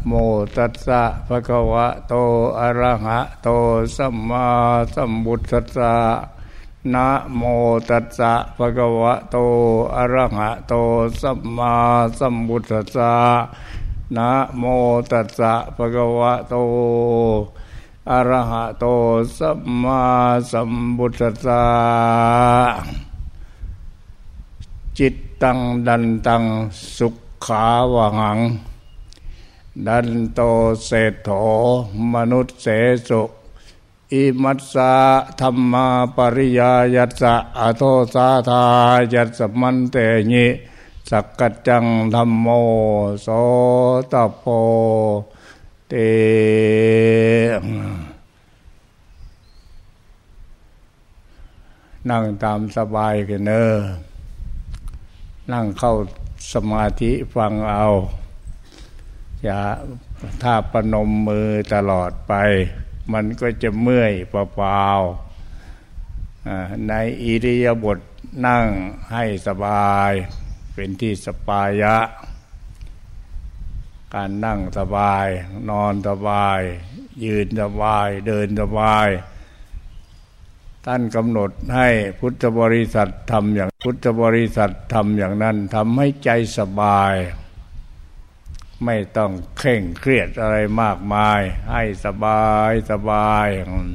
โมตัสสะภะคะวะโตอะระหะโตสัมมาสัมพุทธัสสะนะโมตัสสะภะคะวะโตอะระหะโตสัมมาสัมพุทธัสสะนะโมตัสสะภะคะวะโตอะระหะโตสัมมาสัมพุทธัสสะจิตตังดันตังสุขาวหังดันโตเศรษโธมนุสเสสุอิมัสสะธัมมาปริยายัสสะอโทสาทายัสสมันเตญิสักกัจจังธัมโมโสตโพเตนั่งตามสบายกันเนอะนั่งเข้าสมาธิฟังเอาอย่าถ้าประนมมือตลอดไปมันก็จะเมื่อยเปล่าๆในอิริยาบถนั่งให้สบายเป็นที่สปายะการนั่งสบายนอนสบายยืนสบายเดินสบายท่านกำหนดให้พุทธบริษัททำอย่างพุทธบริษัททำอย่างนั้นทำให้ใจสบายไม่ต้องเคร่งเครียดอะไรมากมายให้สบายสบาย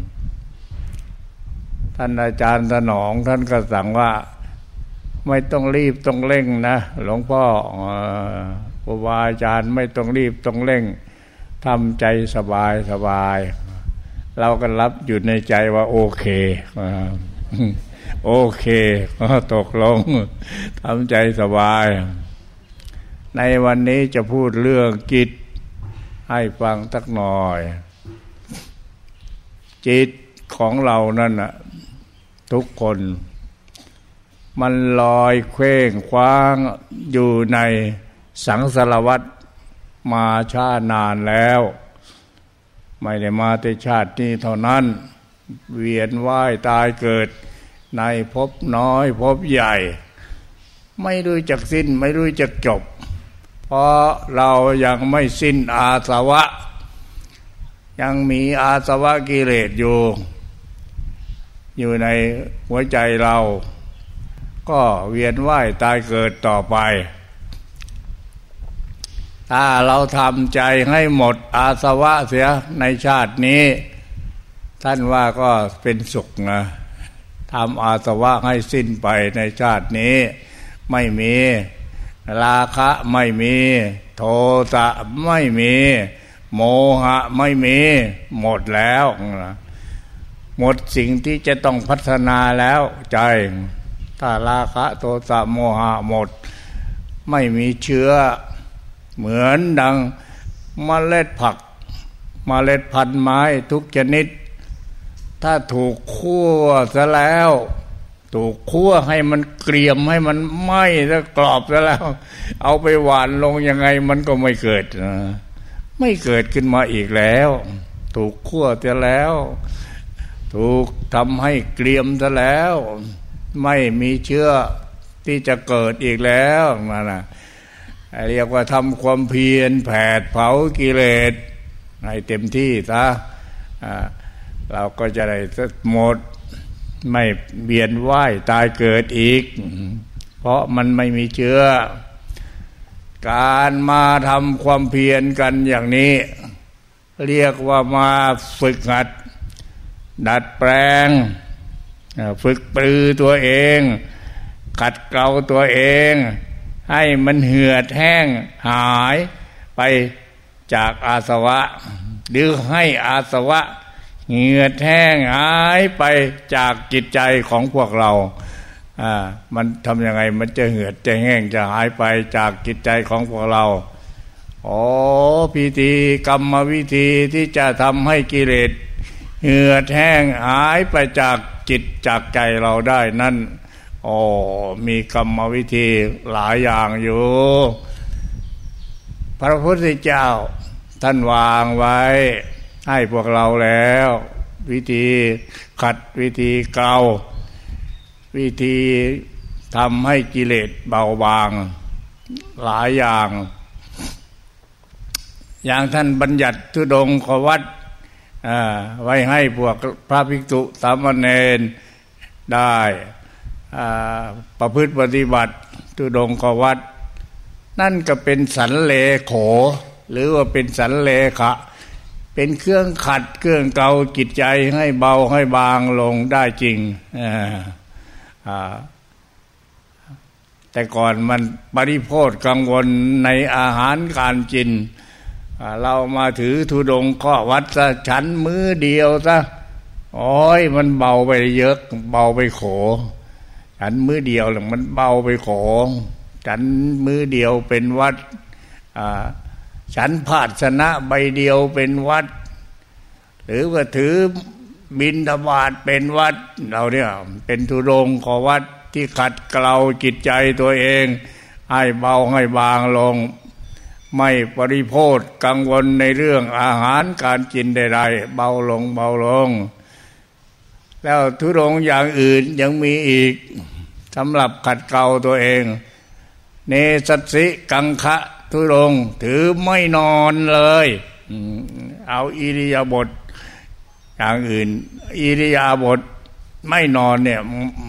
ท่านอาจารย์สนองท่านก็สั่งว่าไม่ต้องรีบต้องเร่งนะหลวงพ่อครูบาอาจารย์ไม่ต้องรีบต้องเร่งทำใจสบายสบายเราก็รับอยู่ในใจว่าโอเคโอเคก็ตกลงทำใจสบายในวันนี้จะพูดเรื่องจิตให้ฟังสักหน่อยจิตของเรานั่นน่ะทุกคนมันลอยเคว้งคว้างอยู่ในสังสารวัฏมาช้านานแล้วไม่ได้มาแต่ชาตินี้เท่านั้นเวียนว่ายตายเกิดในภพน้อยภพใหญ่ไม่รู้จักสิ้นไม่รู้จักจบเพราะเรายังไม่สิ้นอาสวะยังมีอาสวะกิเลสอยู่ในหัวใจเราก็เวียนว่ายตายเกิดต่อไปถ้าเราทำใจให้หมดอาสวะเสียในชาตินี้ท่านว่าก็เป็นสุขนะทำอาสวะให้สิ้นไปในชาตินี้ไม่มีราคะไม่มีโทสะไม่มีโมหะไม่มีหมดแล้วหมดสิ่งที่จะต้องพัฒนาแล้วใจถ้าราคะโทสะโมหะหมดไม่มีเชื้อเหมือนดังเมล็ดผักเมล็ดพันธุ์ไม้ทุกชนิดถ้าถูกคั่วซะแล้วถูกคั่วให้มันเกรียมให้มันไหม้แล้วกรอบซะแล้วเอาไปหวานลงยังไงมันก็ไม่เกิดไม่เกิดขึ้นมาอีกแล้วถูกคั่วซะแล้วถูกทำให้เกรียมซะแล้วไม่มีเชื้อที่จะเกิดอีกแล้วนั่นน่ะเรียกว่าทำความเพียรแผดเผากิเลสให้เต็มที่ซะเราก็จะได้หมดไม่เวียนว่ายตายเกิดอีกเพราะมันไม่มีเชื้อการมาทำความเพียรกันอย่างนี้เรียกว่ามาฝึกหัดดัดแปลงฝึกปรือตัวเองขัดเกลาตัวเองให้มันเหือดแห้งหายไปจากอาสวะหรือให้อาสวะเหือดแห้งหายไปจากจิตใจของพวกเรามันทำยังไงมันจะเหือดจะแห้งจะหายไปจากจิตใจของพวกเราพิธีกรรมวิธีที่จะทำให้กิเลสเหือดแห้งหายไปจากจิตจากใจเราได้นั่นมีกรรมวิธีหลายอย่างอยู่พระพุทธเจ้าท่านวางไว้ให้พวกเราแล้ววิธีขัดวิธีเกลาวิธีทำให้กิเลสเบาบางหลายอย่างอย่างท่านบัญญัติธุดงควัตรไว้ให้พวกพระภิกษุสามเณรได้ประพฤติปฏิบัติธุดงควัตรนั่นก็เป็นสันเลโขหรือว่าเป็นสันเลขะเป็นเครื่องขัดเครื่องเกาจิตใจให้เบาให้บางลงได้จริงแต่ก่อนมันปริโภทกังวลในอาหารการกินเรามาถือธุดงค์ข้อวัดซะฉันมื้อเดียวซะโอ้ยมันเบาไปเยอะเบาไปโขฉันมื้อเดียวหรือมันเบาไปโขฉันมื้อเดียวเป็นวัดฉันภาชนะใบเดียวเป็นวัดหรือว่าถือบิณฑบาตเป็นวัดเราเนี่ยเป็นธุดงค์ข้อวัดที่ขัดเกลาจิตใจตัวเองให้เบาให้บางลงไม่ปริโภทกังวลในเรื่องอาหารการกินใดๆเบาลงเบาลงแล้วธุดงค์อย่างอื่นยังมีอีกสำหรับขัดเกลาตัวเองเนสัสสิกังคะธุดงค์ถือไม่นอนเลยเอาอิริยาบถอย่างอื่นอิริยาบถไม่นอนเนี่ย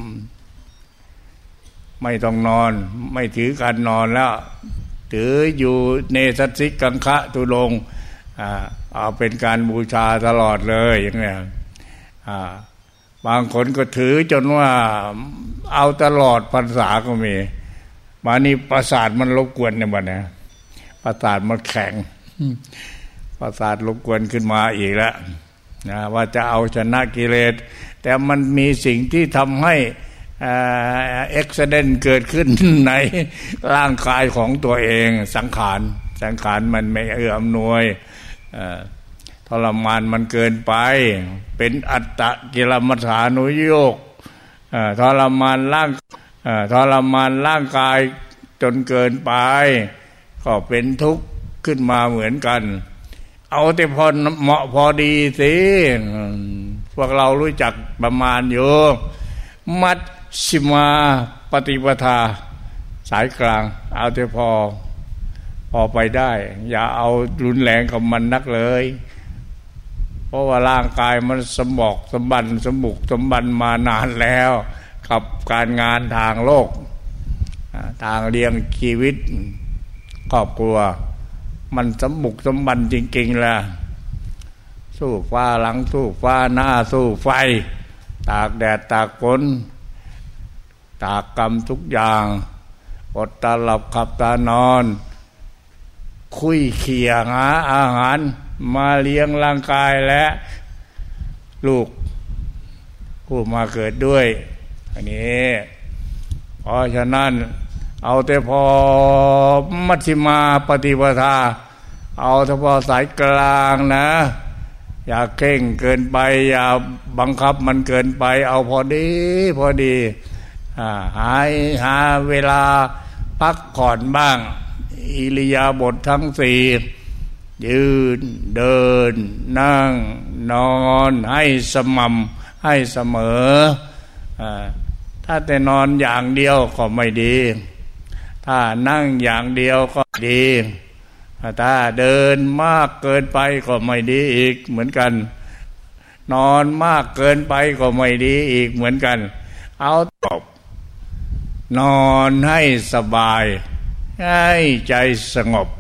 ไม่ต้องนอนไม่ถือการนอนแล้วถืออยู่เนสัสสิกังคะธุดงค์เอาเป็นการบูชาตลอดเลยอย่างเงี้ยบางคนก็ถือจนว่าเอาตลอดพรรษาก็มีมานี่ประสาทมันรบกวนเนี่ยบ้านเนี่ยประสาทมันแข็งประสาทรบกวนขึ้นมาอีกแล้วนะว่าจะเอาชนะกิเลสแต่มันมีสิ่งที่ทำให้เอ็กซิเดนต์เกิดขึ้นในร่างกายของตัวเองสังขารมันไม่เอื้ออำนวยทรมานมันเกินไปเป็นอัตตกิลมัฏฐานุโยคทรมานร่างกายจนเกินไปก็เป็นทุกข์ขึ้นมาเหมือนกันเอาแต่พอเหมาะพอดีสิพวกเรารู้จักประมาณอยู่มัชฌิมาปฏิปทาสายกลางเอาแต่พอไปได้อย่าเอารุนแรงกับมันนักเลยเพราะว่าร่างกายมันสมบุกสมบันมานานแล้วกับการงานทางโลกทางเลี้ยงชีวิตครอบครัวมันสมบุกสมบันจริงๆล่ะสู้ฟ้าหลังสู้ฟ้าหน้าสู้ไฟตากแดดตากฝนตากกรรมทุกอย่างอดตาหลับขับตานอนคุยเขี่ยหาอาหารมาเลี้ยงร่างกายและลูกผู้มาเกิดด้วยอันนี้เพราะฉะนั้นเอาแต่พอมัชฌิมาปฏิปทาเอาเฉพาะสายกลางนะอย่าเข่งเกินไปอย่าบังคับมันเกินไปเอาพอดีหาเวลาพักผ่อนบ้างอิริยาบถทั้งสี่ยืนเดินนั่งนอนให้สม่ำให้เสมอถ้าแต่นอนอย่างเดียวก็ไม่ดีถ้านั่งอย่างเดียวก็ดีถ้าเดินมากเกินไปก็ไม่ดีอีกเหมือนกันนอนมากเกินไปก็ไม่ดีอีกเหมือนกันเอาตบนอนให้สบายให้ใจสงบ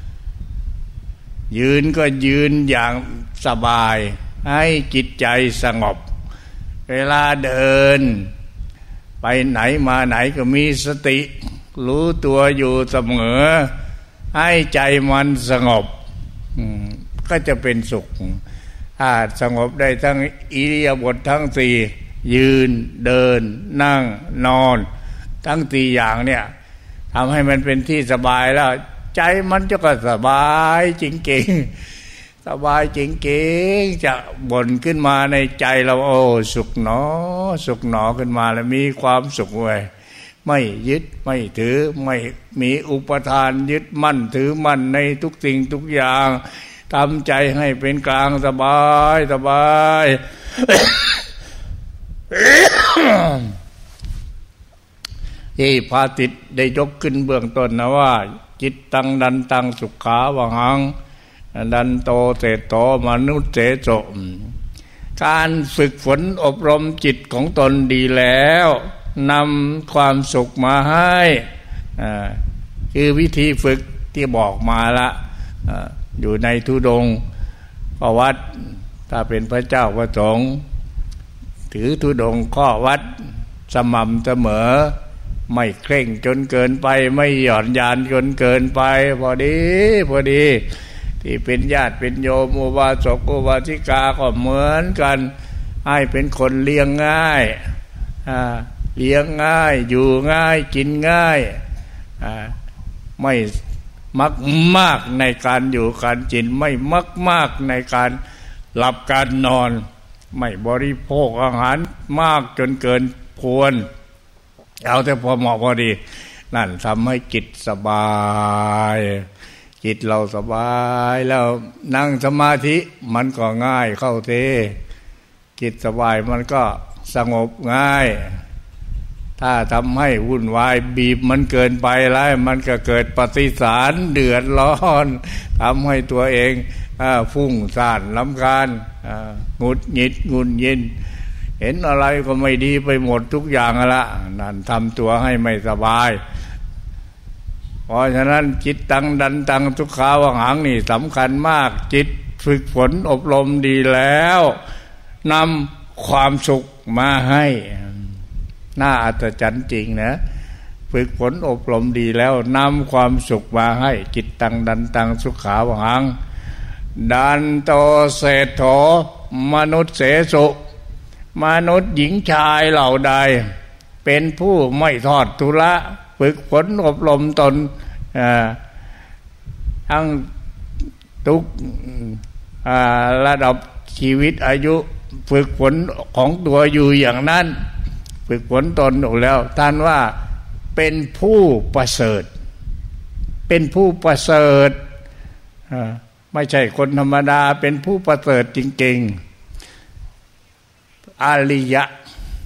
ยืนก็ยืนอย่างสบายให้จิตใจสงบเวลาเดินไปไหนมาไหนก็มีสติรู้ตัวอยู่เสมอให้ใจมันสงบก็จะเป็นสุขถ้าสงบได้ทั้งอิริยาบถทั้งสี่ยืนเดินนั่งนอนทั้งสี่อย่างเนี่ยทำให้มันเป็นที่สบายแล้วใจมันจะก็สบายจริงๆสบายจริงๆจะบ่นขึ้นมาในใจเราโอ้สุขหนอขึ้นมาแล้วมีความสุขเว้ยไม่ยึดไม่ถือไม่มีอุปทานยึดมั่นถือมั่นในทุกสิ่งทุกอย่างทำใจให้เป็นกลางสบายที่พระติตได้ยกขึ้นเบื้องต้นนะว่าจิตตังดันตังสุขาวหังดันโตเศโตมนุษย์เสโสการฝึกฝนอบรมจิตของตนดีแล้วนำความสุขมาให้คือวิธีฝึกที่บอกมาละอยู่ในธุดงค์ข้อวัดถ้าเป็นพระเจ้าพระสงฆ์ถือธุดงค์ข้อวัดสม่ำเสมอไม่เคร่งจนเกินไปไม่หย่อนยานจนเกินไปพอดีที่เป็นญาติเป็นโยมอุบาสกอุบาสิกาก็เหมือนกันให้เป็นคนเลี้ยงง่ายเลี้ยงง่ายอยู่ง่ายกินง่ายไม่มักมากในการอยู่การกินไม่มักมากในการหลับการนอนไม่บริโภคอาหารมากจนเกินควรเอาแต่พอเหมาะพอดีนั่นทำให้จิตสบายจิตเราสบายแล้วนั่งสมาธิมันก็ง่ายเข้าเทจิตสบายมันก็สงบง่ายถ้าทำให้วุ่นวายบีบมันเกินไปแล้วมันก็เกิดปฏิสารเดือดร้อนทำให้ตัวเองฟุ้งซ่านรำคาญหงุดหงิดงุนยินเห็นอะไรก็ไม่ดีไปหมดทุกอย่างละนั่นทำตัวให้ไม่สบายเพราะฉะนั้นจิตตังดันตังทุกขาวหังนี่สำคัญมากจิตฝึกฝนอบรมดีแล้วนำความสุขมาให้น่าอัศจรรย์จริงนะฝึกฝนอบรมดีแล้วนำความสุขมาให้จิตตังดันตังสุขาวหังดันโตเศโธมนุษย์เสสุมนุษย์หญิงชายเหล่าใดเป็นผู้ไม่ทอดทุระฝึกฝนอบรมตนทั้งทุกระดับชีวิตอายุฝึกฝนของตัวอยู่อย่างนั้นฝึกฝนตนอยู่แล้วท่านว่าเป็นผู้ประเสริฐเป็นผู้ประเสริฐไม่ใช่คนธรรมดาเป็นผู้ประเสริฐจริงๆอริยะ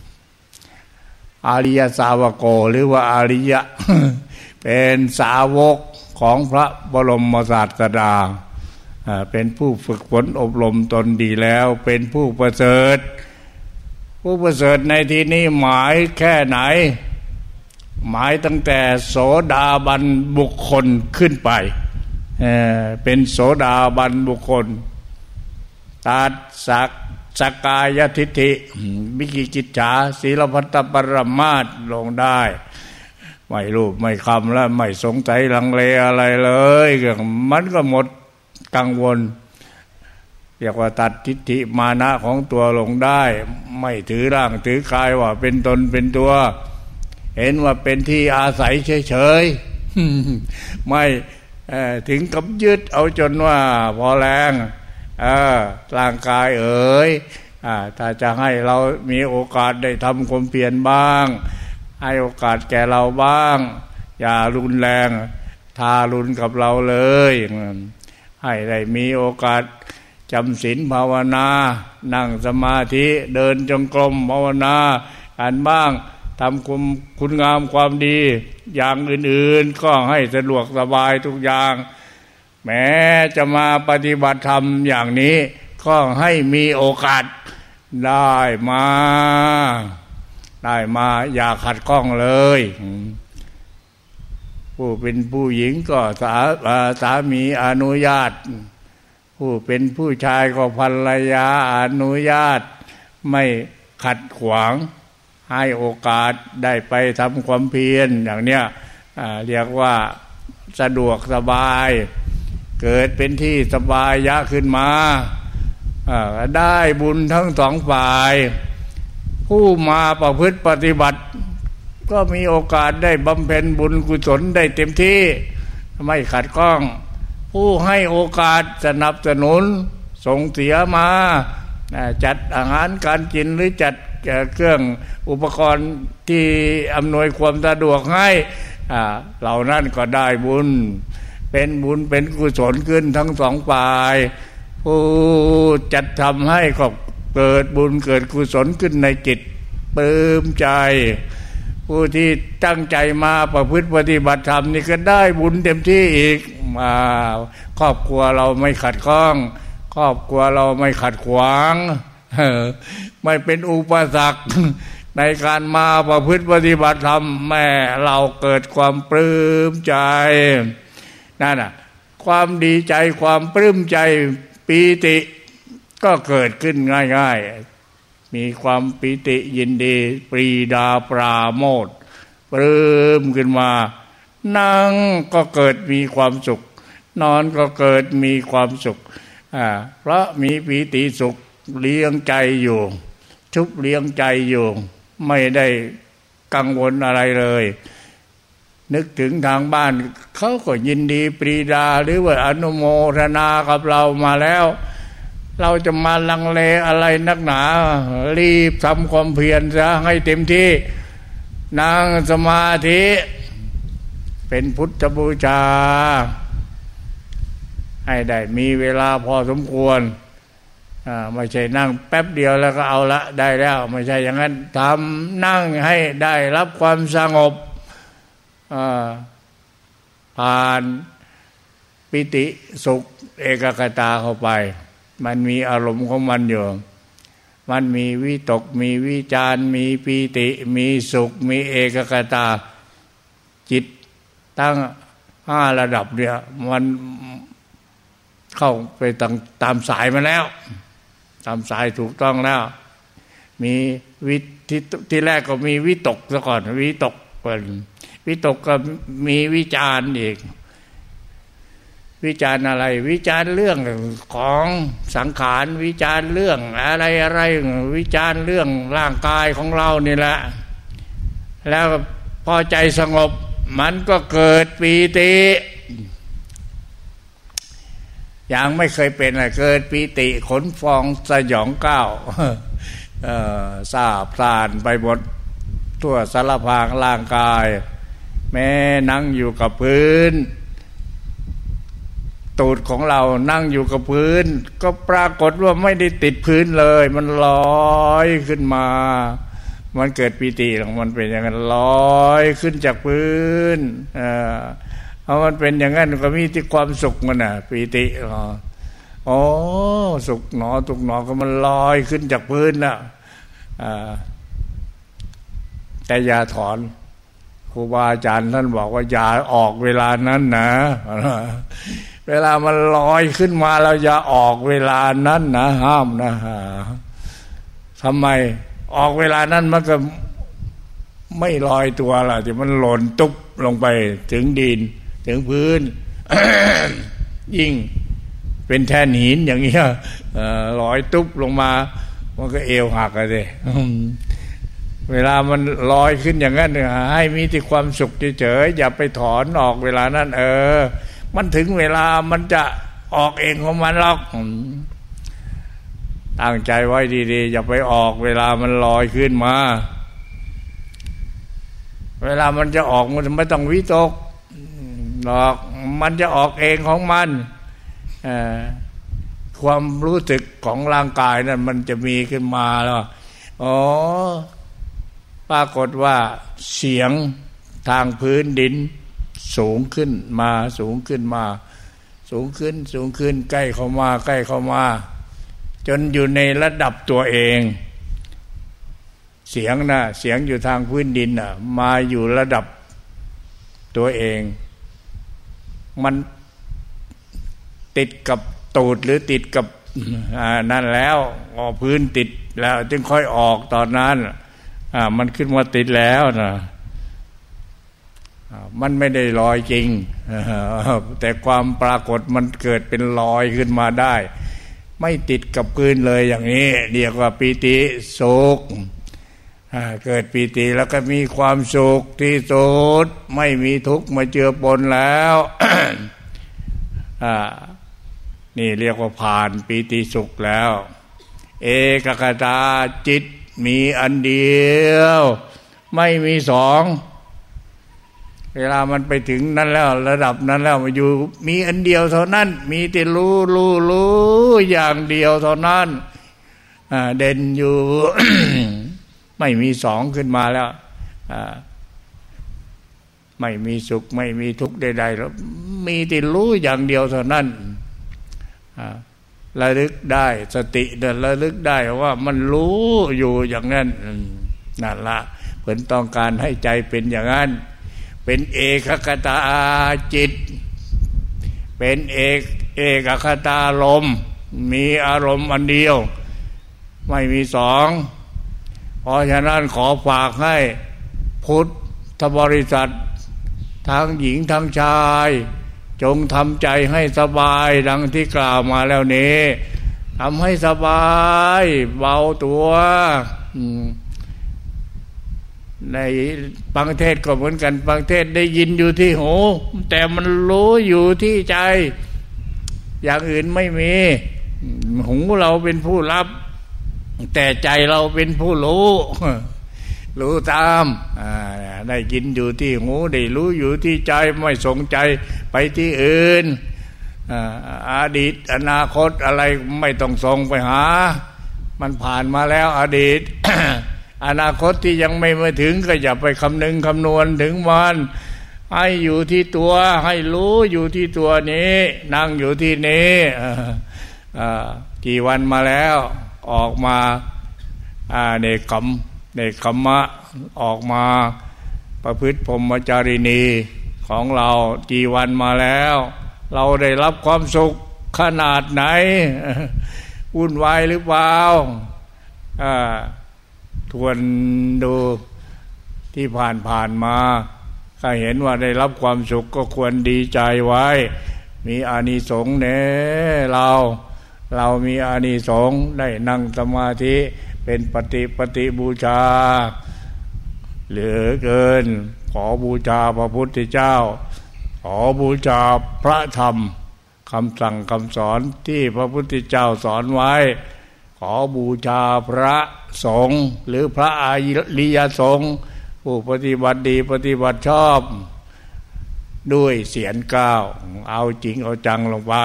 สาวกหรือว่าอริยะ เป็นสาวกของพระบรมศาสดาเป็นผู้ฝึกฝนอบรมตนดีแล้วเป็นผู้ประเสริฐผู้ประเสริฐในที่นี้หมายแค่ไหนหมายตั้งแต่โสดาบันบุคคลขึ้นไปเป็นโสดาบันบุคคลตัดสกายทิฏฐิวิกิกิจฉาศีลพัตตปรมาสลงได้ไม่รูปไม่คำและไม่สงสัยลังเลอะไรเลยมันก็หมดกังวลเรียกว่าตัดทิฏฐิมานะของตัวลงได้ไม่ถือร่างถือกายว่าเป็นตนเป็นตัวเห็นว่าเป็นที่อาศัยเฉยๆไม่ถึงกับยึดเอาจนว่าพอแรงร่างกายถ้าจะให้เรามีโอกาสได้ทำความเพียรบ้างให้โอกาสแก่เราบ้างอย่ารุนแรงทารุณกับเราเลยให้ได้มีโอกาสจำศีลภาวนานั่งสมาธิเดินจงกรมภาวนากันบ้างทำคุณงามความดีอย่างอื่นๆก็ให้สะดวกสบายทุกอย่างแม้จะมาปฏิบัติธรรมอย่างนี้ก็ให้มีโอกาสได้มาอย่าขัดข้องเลยผู้เป็นผู้หญิงก็สามีอนุญาตผู้เป็นผู้ชายก็ภรรยาอนุญาตไม่ขัดขวางให้โอกาสได้ไปทำความเพียรอย่างเนี้ยเรียกว่าสะดวกสบายเกิดเป็นที่สบายยะขึ้นมาได้บุญทั้งสองฝ่ายผู้มาประพฤติปฏิบัติก็มีโอกาสได้บำเพ็ญบุญกุศลได้เต็มที่ไม่ขัดข้องผู้ให้โอกาสสนับสนุนส่งเสียมาจัดอาหารการกินหรือจัดเครื่องอุปกรณ์ที่อำนวยความสะดวกให้เหล่านั้นก็ได้บุญเป็นบุญเป็นกุศลขึ้นทั้งสองฝ่ายผู้จัดทำให้ก็เกิดบุญเกิดกุศลขึ้นในจิตปลื้มใจผู้ที่ตั้งใจมาประพฤติปฏิบัติธรรมนี่ก็ได้บุญเต็มที่อีกครอบครัวเราไม่ขัดข้องครอบครัวเราไม่ขัดขวางไม่เป็นอุปสรรคในการมาประพฤติปฏิบัติธรรมแม่เราเกิดความปลื้มใจนั่นน่ะความดีใจความปลื้มใจปีติก็เกิดขึ้นง่ายๆมีความปีติยินดีปรีดาปราโมทย์ปลื้มขึ้นมานั่งก็เกิดมีความสุขนอนก็เกิดมีความสุขเพราะมีปีติสุขเลี้ยงใจอยู่ชุบเลี้ยงใจอยู่ไม่ได้กังวลอะไรเลยนึกถึงทางบ้านเขาก็ยินดีปรีดาหรือว่าอนุโมทนากับเรามาแล้วเราจะมาลังเลอะไรนักหนารีบทำความเพียรซะให้เต็มที่นั่งสมาธิเป็นพุทธบูชาให้ได้มีเวลาพอสมควรไม่ใช่นั่งแป๊บเดียวแล้วก็เอาละได้แล้วไม่ใช่อย่างนั้นทำนั่งให้ได้รับความสงบผ่านปิติสุขเอกคตาเข้าไปมันมีอารมณ์ของมันอยู่มันมีวิตกมีวิจารมีปิติมีสุขมีเอกคตาจิตตั้ง5ระดับเนี่ยมันเข้าไปตามสายมาแล้วตามสายถูกต้องแล้วมีที่แรกก็มีวิตกซะก่อนวิตกเป็นวิตกก็มีวิจารอีกวิจารอะไรวิจารเรื่องของสังขารวิจารเรื่องอะไรวิจารเรื่องร่างกายของเรานี่แหละแล้วพอใจสงบมันก็เกิดปีติอย่างไม่เคยเป็นเลยเกิดปีติขนฟองสยองก้าวซาบซ่านไปหมดทั่วสารพางร่างกายแม้นั่งอยู่กับพื้นตูดของเรานั่งอยู่กับพื้นก็ปรากฏว่าไม่ได้ติดพื้นเลยมันลอยขึ้นมามันเกิดปีติของมันเป็นอย่างนั้นลอยขึ้นจากพื้นเพราะมันเป็นอย่างนั้นก็มีที่ความสุขมันน่ะปีติอ๋อสุขหนอทุกหนอก็มันลอยขึ้นจากพื้นน่ะแต่อย่าถอนครูบาอาจารย์ท่านบอกว่าอย่าออกเวลานั้นนะเวลามันลอยขึ้นมาเราอย่าออกเวลานั้นนะห้ามนะทำไมออกเวลานั้นมันก็ไม่ลอยตัวล่ะที่มันหล่นตุ๊บลงไปถึงดินถึงพื้น ยิ่งเป็นแท่นหินอย่างเงี้ยลอยตุ๊บลงมามันก็เอวหักเลยเวลามันลอยขึ้นอย่างนั้นให้มีที่ความสุขเฉยๆอย่าไปถอนออกเวลานั้นมันถึงเวลามันจะออกเองของมันหรอกตั้งใจไว้ดีๆอย่าไปออกเวลามันลอยขึ้นมาเวลามันจะออกมันไม่ต้องวิตกหรอกมันจะออกเองของมันความรู้สึกของร่างกายนั้นมันจะมีขึ้นมาแล้วปรากฏว่าเสียงทางพื้นดินสูงขึ้นมาสูงขึ้นมาสูงขึ้นใกล้เข้ามาจนอยู่ในระดับตัวเองเสียงอยู่ทางพื้นดินมาอยู่ระดับตัวเองมันติดกับตูดหรือติดกับนั่นแล้วพื้นติดแล้วจึงค่อยออกตอนนั้นมันขึ้นมาติดแล้วนะมันไม่ได้ลอยจริงแต่ความปรากฏมันเกิดเป็นลอยขึ้นมาได้ไม่ติดกับพื้นเลยอย่างนี้เรียกว่าปีติสุขเกิดปีติแล้วก็มีความสุขที่สุดไม่มีทุกข์มาเจือปนแล้ว นี่เรียกว่าผ่านปีติสุขแล้วเอกคตาจิตมีอันเดียวไม่มีสองเวลามันไปถึงนั้นแล้วระดับนั้นแล้วมาอยู่มีอันเดียวเท่านั้นมีแต่รู้อย่างเดียวเท่านั้นเด่นอยู่ ไม่มีสองขึ้นมาแล้วไม่มีสุขไม่มีทุกข์ใดๆแล้วมีแต่รู้อย่างเดียวเท่านั้นระลึกได้สติเดินระลึกได้ว่ามันรู้อยู่อย่างนั้นนั่นละเพิ่นต้องการให้ใจเป็นอย่างนั้นเป็นเอกคตาจิตเป็นเอกคตารมณ์มีอารมณ์อันเดียวไม่มีสองเพราะฉะนั้นขอฝากให้พุทธบริษัททั้งหญิงทั้งชายจงทำใจให้สบายดังที่กล่าวมาแล้วนี้ทำให้สบายเบาตัวในบางเทศก็เหมือนกันบางเทศได้ยินอยู่ที่หูแต่มันรู้อยู่ที่ใจอย่างอื่นไม่มีหูเราเป็นผู้รับแต่ใจเราเป็นผู้รู้ตามได้ยินอยู่ที่หูได้รู้อยู่ที่ใจไม่สนใจไปที่อื่นอดีตอนาคตอะไรไม่ต้องส่งไปหามันผ่านมาแล้วอดีต อนาคตที่ยังไม่มาถึงก็อย่าไปคำนึงคำนวณถึงมันให้อยู่ที่ตัวให้รู้อยู่ที่ตัวนี้นั่งอยู่ที่นี้กี่วันมาแล้วออกมาเนกขัมมะออกมาประพฤติพรหมจารีณีของเรากี่วันมาแล้วเราได้รับความสุขขนาดไหนวุ่นวายหรือเปล่าทวนดูที่ผ่านมาถ้าเห็นว่าได้รับความสุขก็ควรดีใจไว้มีอานิสงส์เรามีอานิสงส์ได้นั่งสมาธิเป็นปฏิบูชาเหลือเกินขอบูชาพระพุทธเจ้าขอบูชาพระธรรมคำสั่งคำสอนที่พระพุทธเจ้าสอนไว้ขอบูชาพระสงฆ์หรือพระอริยสงฆ์ผู้ปฏิบัติดีปฏิบัติชอบด้วยเสียงก้าวเอาจริงเอาจังลงไป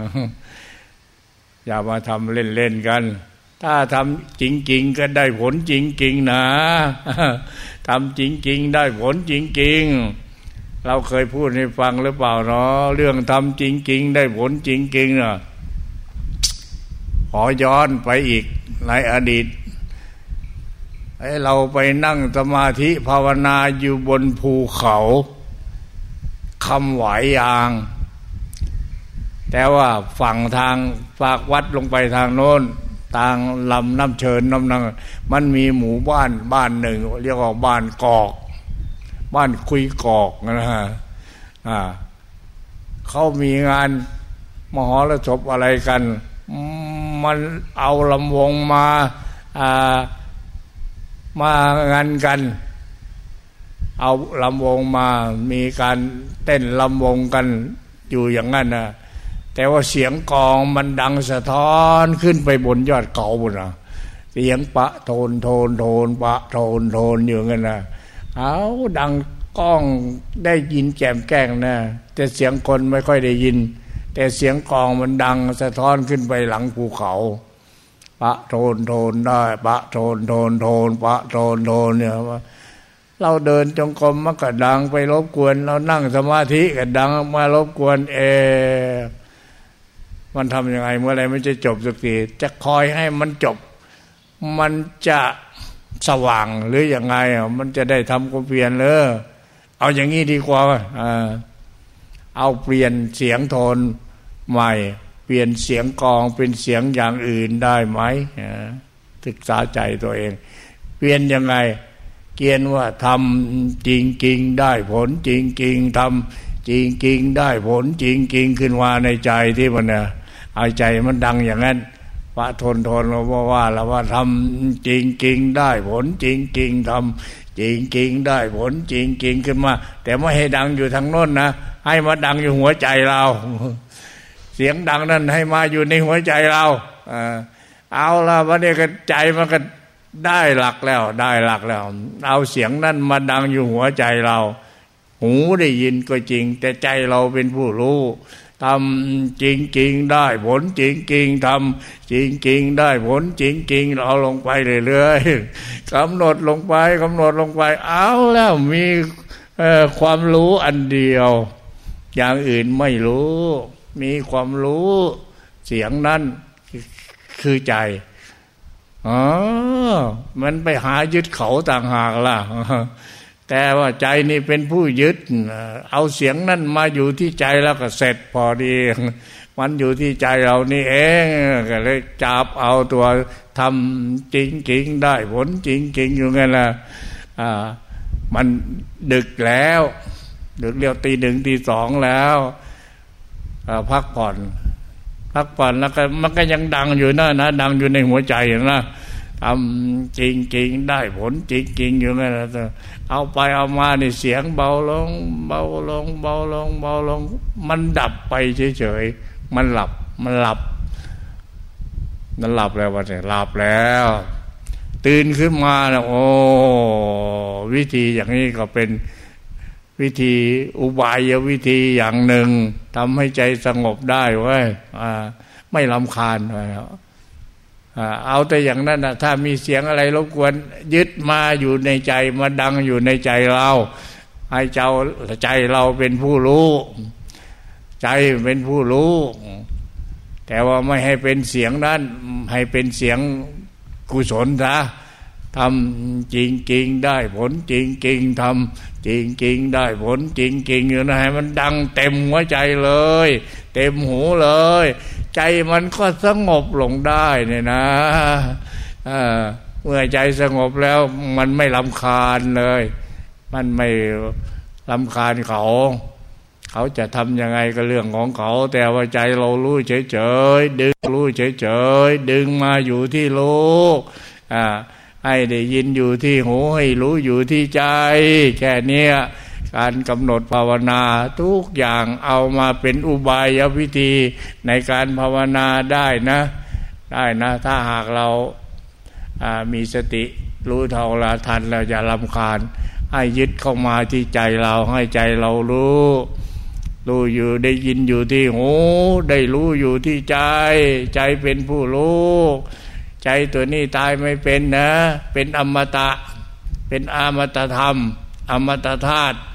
อย่ามาทำเล่นๆกันถ้าทำจริงๆก็ได้ผลจริงๆนะทำจริงๆได้ผลจริงๆเราเคยพูดให้ฟังหรือเปล่าเนาะเรื่องทำจริงๆได้ผลจริงๆนะขอย้อนไปอีกในอดีตเราไปนั่งสมาธิภาวนาอยู่บนภูเขาคำหวายยางแต่ว่าฝั่งทางฝากวัดลงไปทางโน้นทางลำน้ำเชิญน้ำนังมันมีหมู่บ้านหนึ่งเรียกว่าบ้านกอกบ้านคุยกอกนะฮะเขามีงานมหรสพอะไรกันมันเอาลำวงมางานกันเอาลำวงมามีการเต้นลำวงกันอยู่อย่างนั้นนะแต่ว่าเสียงกลองมันดังสะท้อนขึ้นไปบนยอดเขาบนนะเสียงปะโทนปะโทนอยู่งั้นนะเอาดังก้องได้ยินแจ่มแก้งนะแต่เสียงคนไม่ค่อยได้ยินแต่เสียงกลองมันดังสะท้อนขึ้นไปหลังภูเขาปะโทนได้ปะโทนปะโทนเนี่ยว่าเราเดินจงกรมมันก็ดังไปรบกวนเรานั่งสมาธิก็ดังมารบกวนมันทำยังไงเมื่อไรมันจะจบสักทีจะคอยให้มันจบมันจะสว่างหรือยังไงมันจะได้ทำความเพียรเลยเอาอย่างนี้ดีกว่าเอาเปลี่ยนเสียงโทนใหม่เปลี่ยนเสียงกลองเป็นเสียงอย่างอื่นได้ไหมศึกษาใจตัวเองเปลี่ยนยังไงเกียนว่าทำจริงๆได้ผลจริงๆทำจริงๆได้ผลจริงๆขึ้นมาในใจที่มันเอาใจมันดังอย่างนั้นว่าทนเราว่าแล้วว่าทำจริงๆได้ผลจริงๆทำจริงๆได้ผลจริงๆขึ้นมาแต่ไม่ให้ดังอยู่ทางโน้นนะให้มาดังอยู่หัวใจเราเสียงดังนั้นให้มาอยู่ในหัวใจเราเอาละวันนี้ก็ใจมันก็ได้หลักแล้วเอาเสียงนั้นมาดังอยู่หัวใจเราหูได้ยินก็จริงแต่ใจเราเป็นผู้รู้ทำจริงๆได้ผลจริงๆทำจริงๆได้ผลจริงๆเราลงไปเรื่อยๆกำหนดลงไปเอาแล้วมีความรู้อันเดียวอย่างอื่นไม่รู้มีความรู้เสียงนั้นคือใจมันไปหายึดเขาต่างหากล่ะแต่ว่าใจนี่เป็นผู้ยึดเอาเสียงนั่นมาอยู่ที่ใจแล้วก็เสร็จพอดีมันอยู่ที่ใจเรานี่เองก็เลยจับเอาตัวทำจริงๆได้ผลจริงๆอยู่งั้นล่ะมันดึกแล้วดึกเรียวตี 1 ตี 2แล้วพักผ่อนแล้วก็มันก็ยังดังอยู่นะดังอยู่ในหัวใจนะทำจริงๆได้ผลจริงๆอยู่นั่นแหละเอาไปเอามานี่เสียงเบาลงมันดับไปเฉยๆมันหลับแล้ววะเนี่ยหลับแล้วตื่นขึ้นมาแล้วโอ้วิธีอย่างนี้ก็เป็นวิธีอุบายวิธีอย่างหนึ่งทำให้ใจสงบได้เว้ยไม่รำคาญเอาแต่อย่างนั้นนะถ้ามีเสียงอะไรรบกวนยึดมาอยู่ในใจมาดังอยู่ในใจเราให้ใจเราเป็นผู้รู้ใจเป็นผู้รู้แต่ว่าไม่ให้เป็นเสียงนั้นให้เป็นเสียงกุศลซะทำจริงๆได้ผลจริงๆทำจริงๆได้ผลจริงๆอยู่นะให้มันดังเต็มหัวใจเลยเต็มหูเลยใจมันก็สงบลงได้เนี่ยนะเมื่อใจสงบแล้วมันไม่รำคาญเลยมันไม่รำคาญเขาจะทำยังไงก็เรื่องของเขาแต่ว่าใจเรารู้เฉยๆดึงรู้เฉยๆดึงมาอยู่ที่รู้ให้ได้ยินอยู่ที่หูให้รู้อยู่ที่ใจแค่นี้การกำหนดภาวนาทุกอย่างเอามาเป็นอุบายวิธีในการภาวนาได้นะถ้าหากเรามีสติรู้เท่าทันเราจะรำคาญให้ยึดเข้ามาที่ใจเราให้ใจเรารู้อยู่ได้ยินอยู่ที่หูได้รู้อยู่ที่ใจเป็นผู้รู้ใจตัวนี้ตายไม่เป็นนะเป็นอมตะเป็นอมตะธรรมอมตะธาตุ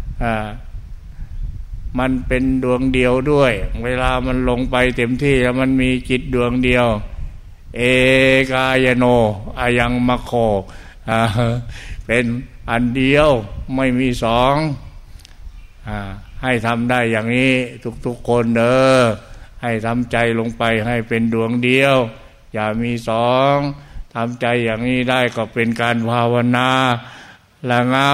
มันเป็นดวงเดียวด้วยเวลามันลงไปเต็มที่แล้วมันมีจิตดวงเดียวเอกายโนอายังมะโคเป็นอันเดียวไม่มีสองให้ทำได้อย่างนี้ทุกๆคนเด้อให้ทำใจลงไปให้เป็นดวงเดียวอย่ามีสองทำใจอย่างนี้ได้ก็เป็นการภาวนาระงับ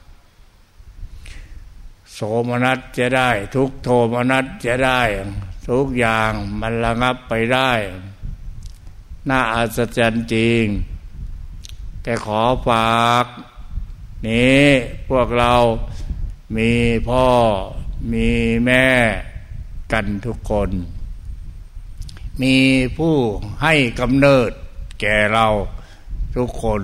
โสมนัสจะได้ทุกโทมนัสจะได้ทุกอย่างมันระงับไปได้น่าอัศจรรย์จริงแต่ขอฝากนี้พวกเรามีพ่อมีแม่กันทุกคนมีผู้ให้กำเนิดแก่เราทุกคน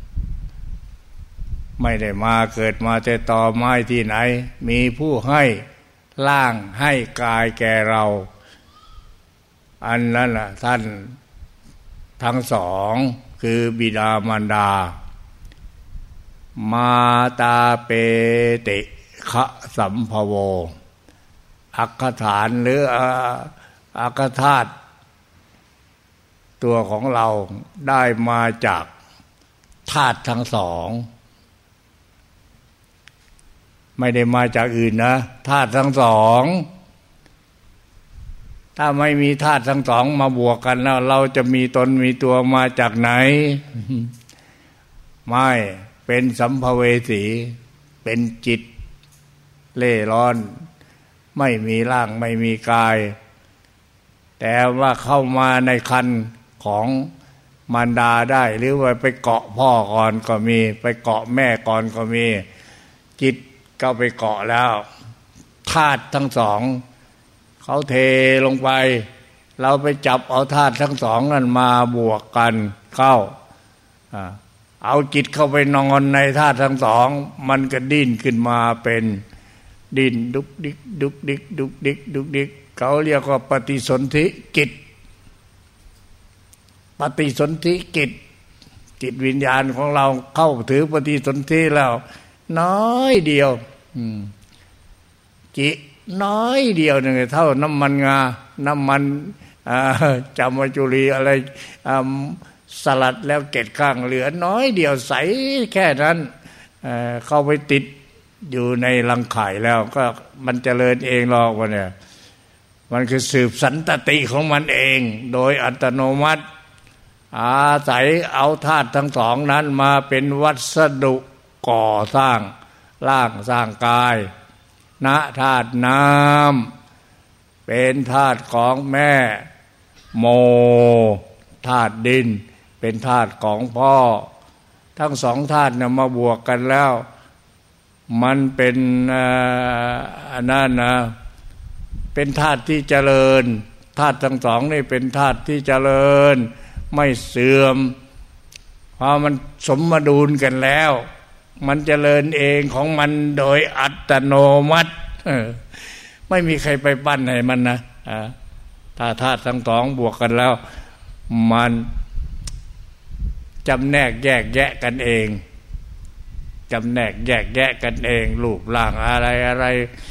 ไม่ได้มาเกิดมาแต่ต่อไม้ที่ไหนมีผู้ให้ร่างให้กายแก่เราอันนั้นน่ะท่านทั้งสองคือบิดามารดามาตาเปติขะสัมภโวอักขฐานหรืออักขธาตุตัวของเราได้มาจากธาตุทั้งสองไม่ได้มาจากอื่นนะธาตุทั้งสองถ้าไม่มีธาตุทั้งสองมาบวกกันแล้วเราจะมีตนมีตัวมาจากไหนไม่เป็นสัมภเวสีเป็นจิตเล่ร่อนไม่มีร่างไม่มีกายแต่ว่าเข้ามาในครรภ์ของมารดาได้หรือว่าไปเกาะพ่อก่อนก็มีไปเกาะแม่ก่อนก็มีจิตก็ไปเกาะแล้วธาตุทั้งสองเขาเทลงไปเราไปจับเอาธาตุทั้งสองนั้นมาบวกกันเข้าเอาจิตเข้าไปนอนในธาตุทั้งสองมันก็ดิ้นขึ้นมาเป็นดิ้นดุกดิกดุกดิกดุกดิกดุกดิกเขาเรียกว่าปฏิสนธิกิจปฏิสนธิกิจจิตวิญญาณของเราเข้าถือปฏิสนธิแล้วน้อยเดียวจิน้อยเดียวนึงเท่าน้ำมันงาน้ำมันจามจุรีอะไรสลัดแล้วเกล็ดข้างเหลือน้อยเดียวใสแค่นั้นเข้าไปติดอยู่ในรังไข่แล้วก็มันเจริญเองหรอกวะเนี่ยมันคือสืบสันตติของมันเองโดยอัตโนมัติอาศัยเอาธาตุทั้งสองนั้นมาเป็นวัสดุก่อสร้างร่างสร้างกายนะธาตุน้ำเป็นธาตุของแม่โมธาตุดินเป็นธาตุของพ่อทั้งสองธาตุเนี่ยมาบวกกันแล้วมันเป็นนั่นนะเป็นธาตุที่เจริญธาตุทั้งสองนี่เป็นธาตุที่เจริญไม่เสื่อมเพราะมันสมดุลกันแล้วมันเจริญเองของมันโดยอัตโนมัติไม่มีใครไปปั้นให้มันนะถ้าธาตุทั้งสองบวกกันแล้วมันจำแนกแยกแยะกันเองจำแนกแยกแยะกันเองรูปร่างอะไร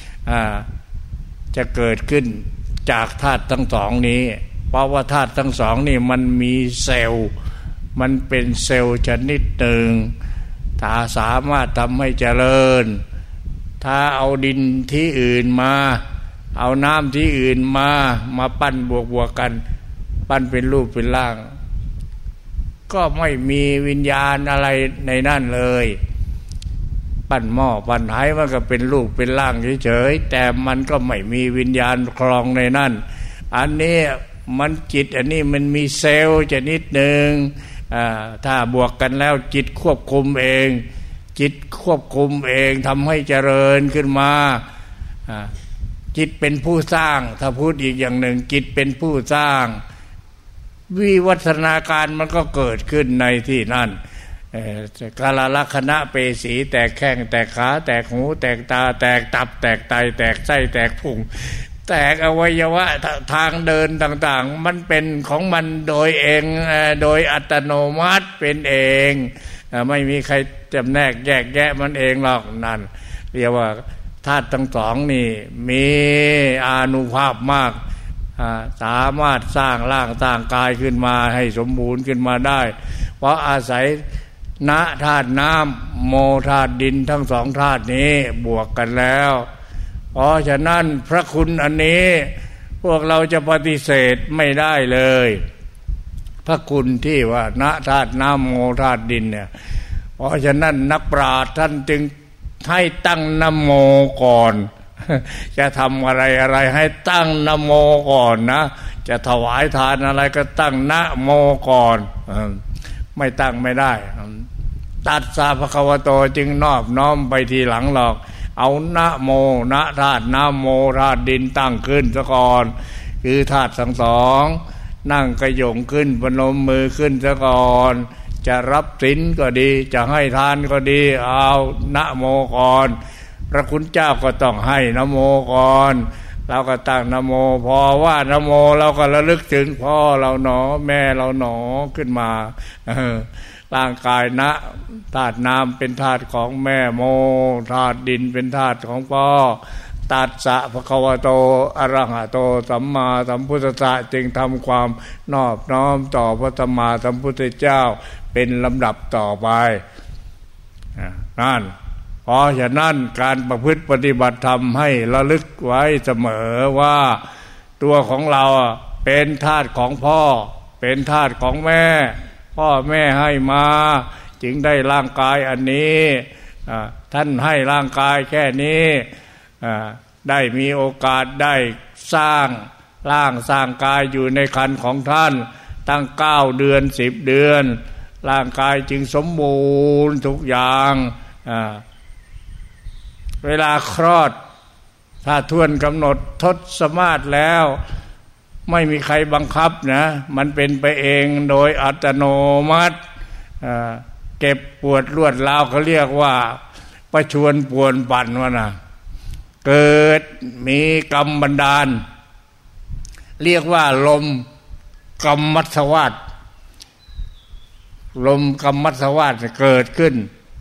จะเกิดขึ้นจากธาตุทั้งสองนี้เพราะว่าธาตุทั้งสองนี่มันมีเซลล์มันเป็นเซลล์ชนิดหนึ่งถ้าสามารถทำให้เจริญถ้าเอาดินที่อื่นมาเอาน้ำที่อื่นมาปั้นบวกกันปั้นเป็นรูปเป็นร่างก็ไม่มีวิญญาณอะไรในนั่นเลยปั้นหม้อปั้นไหมันก็เป็นรูปเป็นร่างเฉยๆแต่มันก็ไม่มีวิญญาณครองในนั่นอันนี้มันจิตอันนี้มันมีเซลล์ชนิดหนึ่งถ้าบวกกันแล้วจิตควบคุมเองจิตควบคุมเองทำให้เจริญขึ้นมาจิตเป็นผู้สร้างถ้าพูดอีกอย่างหนึ่งจิตเป็นผู้สร้างวิวัฒนาการมันก็เกิดขึ้นในที่นั่นกาลลักขณะเปสีแตกแข้งแตกขาแตกหูแตกตาแตกตับแตกไตแตกไส้แตกพุงแตกอวัยวะทางเดินต่างๆมันเป็นของมันโดยเองโดยอัตโนมัติเป็นเองไม่มีใครจำแนกแยกแยะมันเองหรอกนั่นเรียกว่าธาตุทั้งสองนี่มีอานุภาพมากสามารถสร้างร่างสร้างกายขึ้นมาให้สมบูรณ์ขึ้นมาได้เพราะอาศัยนะธาตุน้ำโมธาตุดินทั้งสองธาตุนี้บวกกันแล้วเพราะฉะนั้นพระคุณอันนี้พวกเราจะปฏิเสธไม่ได้เลยพระคุณที่ว่านะธาตุน้ำโมธาตุดินเนี่ยเพราะฉะนั้นนักปราชญ์ท่านจึงให้ตั้งนะโมก่อนจะทำอะไรให้ตั้งนะโมก่อนนะจะถวายทานอะไรก็ตั้งนะโมก่อนไม่ตั้งไม่ได้ตัสสะภะคะวะโตจึงนอบน้อมไปทีหลังหรอกเอานะโมนะธาตุนะโมธาตุดินตั้งขึ้นซะก่อนคือธาตุทั้งสองนั่งกระยงขึ้นพนมมือขึ้นซะก่อนจะรับศีลก็ดีจะให้ทานก็ดีเอานะโมก่อนพระคุณเจ้าก็ต้องให้นะโมก่อนเราก็ตั้งนะโมพอว่านะโมเราก็ระลึกถึงพ่อเราหนอแม่เราหนอขึ้นมาร่างกายนะธาตุน้ำเป็นธาตุของแม่โมธาตุดินเป็นธาตุของพ่อตัสสะภะคะวะโตอะระหะโตสัมมาสัมพุทธัสสะจึงทำความนอบน้อมต่อพระสัมมาสัมพุทธเจ้าเป็นลำดับต่อไปนั่นเพราะฉะนั้นการประพฤติปฏิบัติธรรมให้ระลึกไว้เสมอว่าตัวของเราเป็นธาตุของพ่อเป็นธาตุของแม่พ่อแม่ให้มาจึงได้ร่างกายอันนี้ท่านให้ร่างกายแค่นี้ได้มีโอกาสได้สร้างร่างสร้างกายอยู่ในครรภ์ของท่านตั้ง9 เดือน10 เดือนร่างกายจึงสมบูรณ์ทุกอย่างเวลาคลอดถ้าทวนกำหนดทศมาศแล้วไม่มีใครบังคับนะมันเป็นไปเองโดยอัตโนมัติเก็บปวดรวดราวเขาเรียกว่าประชวนปวนปั่นวะนะเกิดมีกรรมบันดาลเรียกว่าลมกรรมัสวาสลมกรรมัสวาสเกิดขึ้น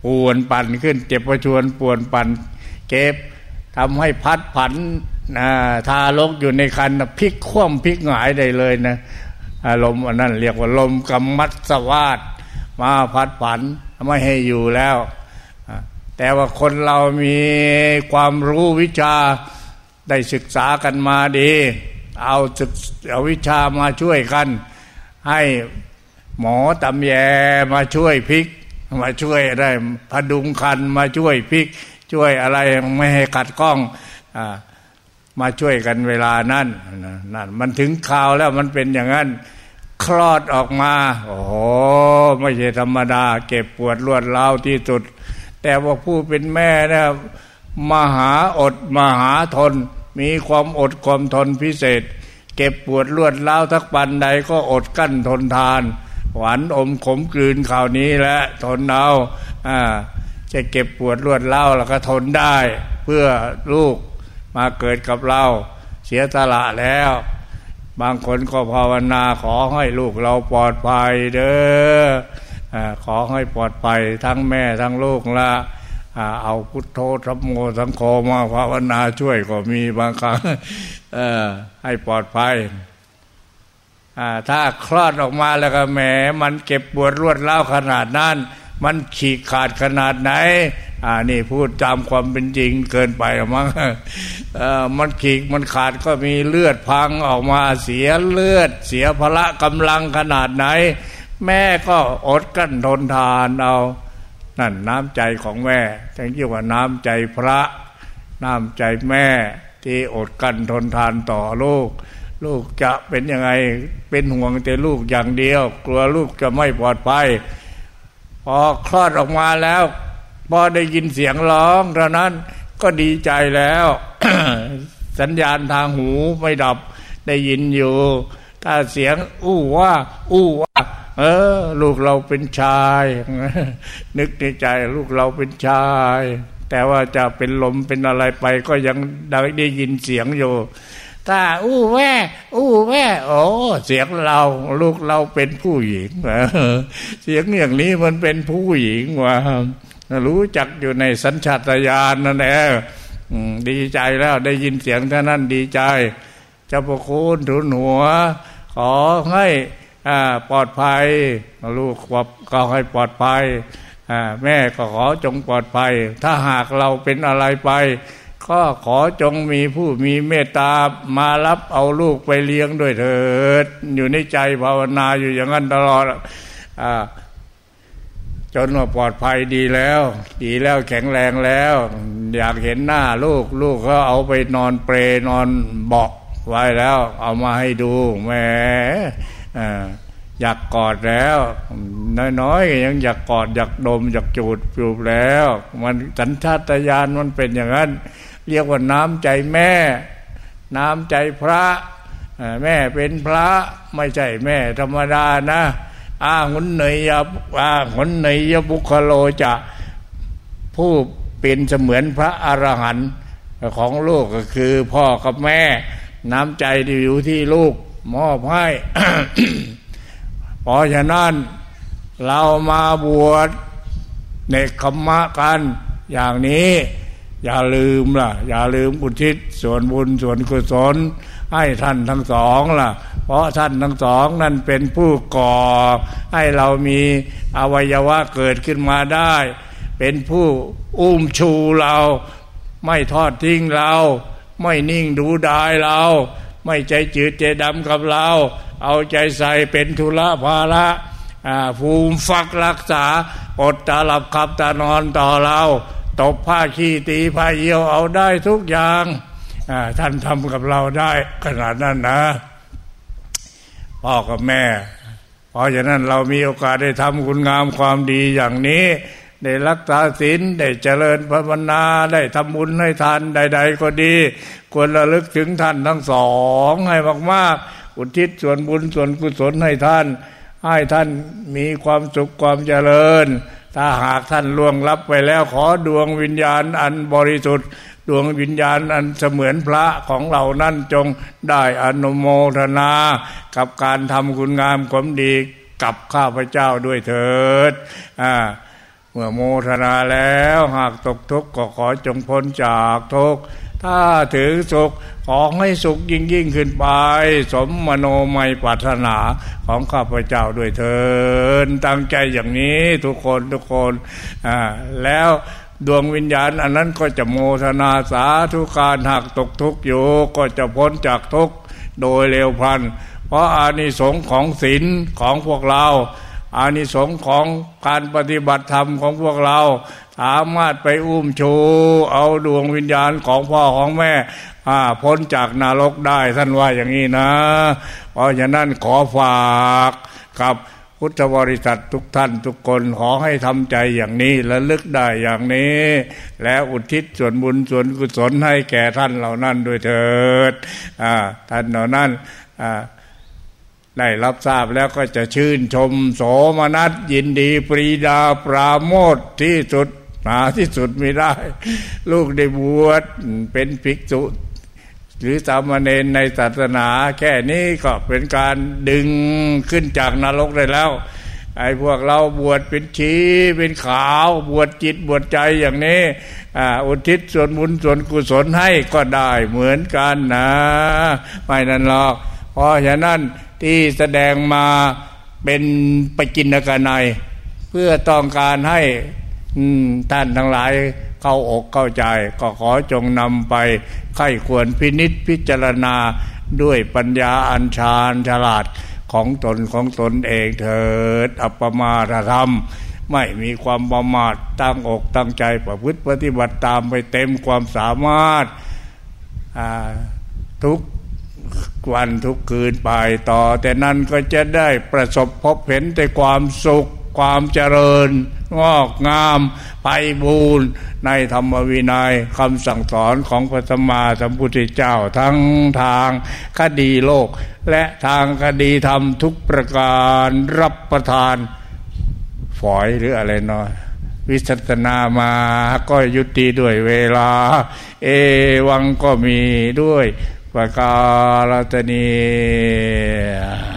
ป่วนปั่นขึ้นเจ็บประชวนป่วนปั่นเก็บทำให้พัดผันทารกอยู่ในคันพลิกคว่ำพลิกหงายได้เลยนะลมอันนั้นเรียกว่าลมกัมมัสสวาทมาพัดผันไม่ให้อยู่แล้วแต่ว่าคนเรามีความรู้วิชาได้ศึกษากันมาดีเอาวิชามาช่วยกันให้หมอตำแยมาช่วยพลิกมาช่วยได้พดุงคันมาช่วยพลิกช่วยอะไรไม่ให้ขัดข้องมาช่วยกันเวลานั้นนั่นมันถึงข่าวแล้วมันเป็นอย่างนั้นคลอดออกมาโอ้โหไม่ใช่ธรรมดาเก็บปวดรวดร้าวที่สุดแต่ว่าผู้เป็นแม่เนี่ยมหาอดมหาทนมีความอดความทนพิเศษเก็บปวดรวดร้าวทักปันใดก็อดกั้นทนทานหวานอมขมกลืนข่าวนี้และทนเอาจะเก็บปวดรวดร้าวแล้วก็ทนได้เพื่อลูกมาเกิดกับเราเสียสละแล้วบางคนก็ภาวนาขอให้ลูกเราปลอดภัยเด้อขอให้ปลอดภัยทั้งแม่ทั้งลูกละเอาพุทโธธัมโมสังโฆมาภาวนาช่วยก็มีบางครั้งให้ปลอดภัยถ้าคลอดออกมาแล้วก็แหมมันเก็บปวดรวดร้าวขนาดนั้นมันฉีกขาดขนาดไหนนี่พูดตามความเป็นจริงเกินไปมั้งมันฉีกมันขาดก็มีเลือดพังออกมาเสียเลือดเสียพละกำลังขนาดไหนแม่ก็อดกั้นทนทานเอานั่นน้ำใจของแม่ทั้งที่ว่าน้ำใจพระน้ำใจแม่ที่อดกั้นทนทานต่อลูกจะเป็นยังไงเป็นห่วงแต่ลูกอย่างเดียวกลัวลูกจะไม่ปลอดภัยพอคลอดออกมาแล้วพอได้ยินเสียงร้องเท่านั้นก็ดีใจแล้ว สัญญาณทางหูไม่ดับได้ยินอยู่ถ้าเสียงอู้ว่าลูกเราเป็นชาย นึกในใจลูกเราเป็นชายแต่ว่าจะเป็นลมเป็นอะไรไปก็ยังได้ยินเสียงอยู่ถ้าอู้แว่โอ้เสียงเราลูกเราเป็นผู้หญิงเสียงอย่างนี้มันเป็นผู้หญิงว่ะรู้จักอยู่ในสัญชาตญาณนั่นแหละดีใจแล้วได้ยินเสียงเท่านั้นดีใจเจ้าพระคุณทูลหัวขอให้ปลอดภัยลูกก็ให้ปลอดภัยแม่ก็ขอจงปลอดภัยถ้าหากเราเป็นอะไรไปก็ขอจงมีผู้มีเมตตามารับเอาลูกไปเลี้ยงด้วยเถิดอยู่ในใจภาวนาอยู่อย่างนั้นตลอดจนว่าปลอดภัยดีแล้วแข็งแรงแล้วอยากเห็นหน้าลูกก็เอาไปนอนเปรนอนเบาะไว้แล้วเอามาให้ดูแหมอยากกอดแล้วน้อยๆยังอยากกอดอยากดมอยากจูบแล้วมันสัญชาตญาณมันเป็นอย่างนั้นเรียกว่าน้ำใจแม่น้ำใจพระแม่เป็นพระไม่ใช่แม่ธรรมดานะหุนเนยบุคโลจะผู้เป็นเสมือนพระอรหันต์ของลูกก็คือพ่อกับแม่น้ำใจที่อยู่ที่ลูกมอบให้ เพราะฉะนั้นเรามาบวชเนกขัมมะกันอย่างนี้อย่าลืมอุทิศส่วนบุญส่วนกุศลให้ท่านทั้งสองล่ะเพราะท่านทั้งสองนั่นเป็นผู้ก่อให้เรามีอวัยวะเกิดขึ้นมาได้เป็นผู้อุ้มชูเราไม่ทอดทิ้งเราไม่นิ่งดูดายเราไม่ใจจืดใจดำกับเราเอาใจใส่เป็นธุระภาระภูมิฟักรักษาอดตาหลับขับตานอนต่อเราตบผ้าขี้ตีผ้าเยี่ยวเอาได้ทุกอย่างท่านทำกับเราได้ขนาดนั้นนะพ่อกับแม่เพราะฉะนั้นเรามีโอกาสได้ทำคุณงามความดีอย่างนี้ได้รักษาศีลได้เจริญภาวนาได้ทำบุญให้ทานใดๆก็ดีควรระลึกถึงท่านทั้งสองให้มากๆอุทิศส่วนบุญส่วนกุศลให้ท่านมีความสุขความเจริญถ้าหากท่านล่วงลับไปแล้วขอดวงวิญญาณอันบริสุทธิ์ดวงวิญญาณอันเสมือนพระของเรานั้นจงได้อนุโมทนากับการทำคุณงามความดีกับข้าพเจ้าด้วยเถิดเมื่อโมทนาแล้วหากตกทุกข์ก็ขอจงพ้นจากทุกข์ถ้าถึงสุขขอให้สุขยิ่งขึ้นไปสมมโนมัยปรารถนาของข้าพเจ้าด้วยเถิดตั้งใจอย่างนี้ทุกคนแล้วดวงวิญญาณอันนั้นก็จะโมทนาสาธุการหากตกทุกข์อยู่ก็จะพ้นจากทุกข์โดยเร็วพลันเพราะอานิสงส์ของศีลของพวกเราอานิสงส์ของการปฏิบัติธรรมของพวกเราสามารถไปอุ้มชูเอาดวงวิญญาณของพ่อของแม่พ้นจากนรกได้ท่านว่าอย่างนี้นะเพราะฉะนั้นขอฝากกับพุทธบริษัททุกท่านทุกคนขอให้ทำใจอย่างนี้และลึกได้อย่างนี้และอุทิศส่วนบุญส่วนกุศลให้แก่ท่านเหล่านั้นด้วยเถิดท่านเหล่านั้นได้รับทราบแล้วก็จะชื่นชมโสมนัสยินดีปรีดาปราโมทย์ที่สุดหาที่สุดไม่ได้ลูกได้บวชเป็นภิกษุหรือสามเณรในศาสนาแค่นี้ก็เป็นการดึงขึ้นจากนรกได้แล้วไอ้พวกเราบวชเป็นชีเป็นขาวบวชจิตบวชใจอย่างนี้อุทิศส่วนบุญส่วนกุศลให้ก็ได้เหมือนกันนะไม่นั่นหรอกเพราะฉะนั้นที่แสดงมาเป็นปกิณกนัยเพื่อต้องการให้ท่านทั้งหลายเข้าอกเข้าใจก็ขอจงนำไปไข้ควรพินิจพิจารณาด้วยปัญญาอัญชาญฉลาดของตนเองเถิดอัปปมาทธรรมไม่มีความประมาทตั้งอกตั้งใจประพฤติปฏิบัติตามไปเต็มความสามารถทุกวันทุกคืนไปต่อแต่นั้นก็จะได้ประสบพบเห็นแต่ความสุขความเจริญงอกงามไพบูรณ์ในธรรมวินัยคำสั่งสอนของพระสัมมาสัมพุทธเจ้าทั้งทางคดีโลกและทางคดีธรรมทุกประการรับประทานฝอยหรืออะไรเนาะวิสัชนามาก็ยุติด้วยเวลาเอวังก็มีด้วยประกาศนี